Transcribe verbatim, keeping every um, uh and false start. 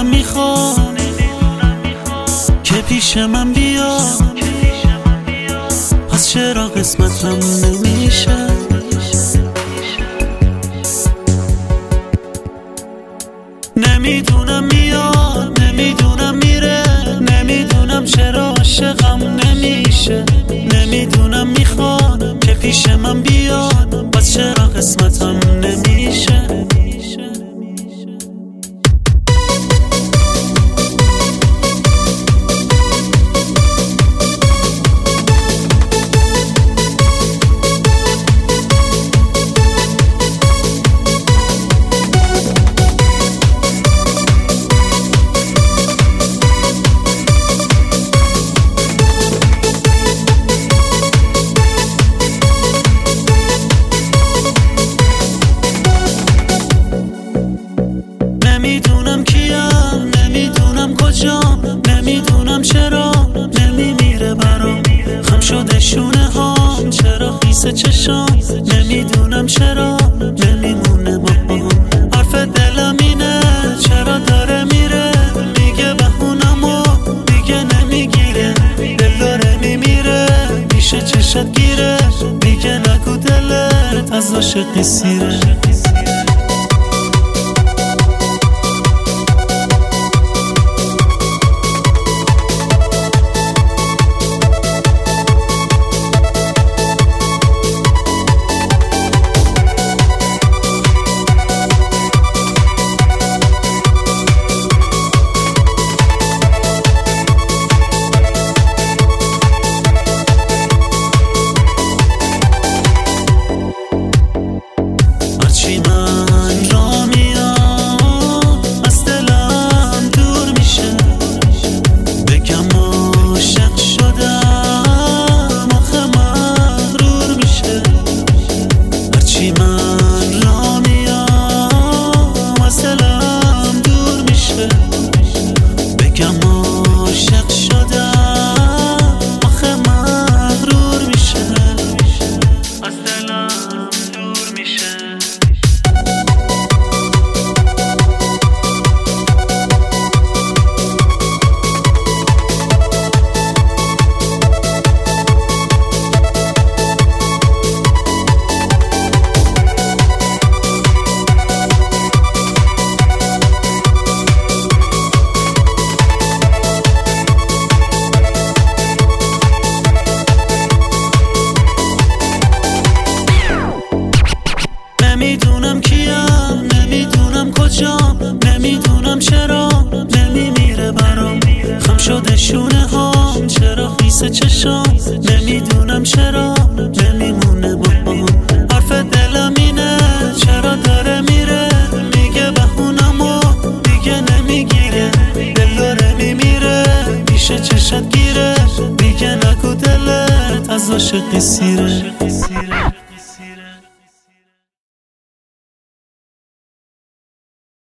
میخوام که پیش من بیا، پس چرا قسمتم نمیشه؟ نمیدونم میاد، نمیدونم میره، نمیدونم چرا عاشقم نمیشه. نمیدونم میخواد که پیش من بیاد، پس چرا قسمتم نمیشه؟ نمیدونم کیم، نمیدونم کجام، نمیدونم چرا نمیمیره برام. خم شده شونه هام، چرا خیس چشام، نمیدونم چرا نمیمونه با هم. حرف دلم اینه چرا داره میره، میگه بهونمو دیگه نمیگیره. دل داره میمیره پیش چشت گیره، میگه نگو دلت از عاشقی سیره. هرچی من را میام از دلم دور میشه، بگم عاشق شدم آخه مغرور میشه. هرچی من را میام از دلم دور میشه، بگم عاشق شدم آخه مغرور میشه. از دلم دور میشه. نمیدونم کیم، نمیدونم کجام، نمیدونم چرا نمیمیره برام. خم شده شونه هام، چرا خیس چشام، نمیدونم چرا نمیمونه با هم. حرف دلم اینه چرا داره میره، میگه بهونمو دیگه نمیگیره. دل داره میمیره پیش چشت گیره، میگه نگو دلت از عاشقی سیره.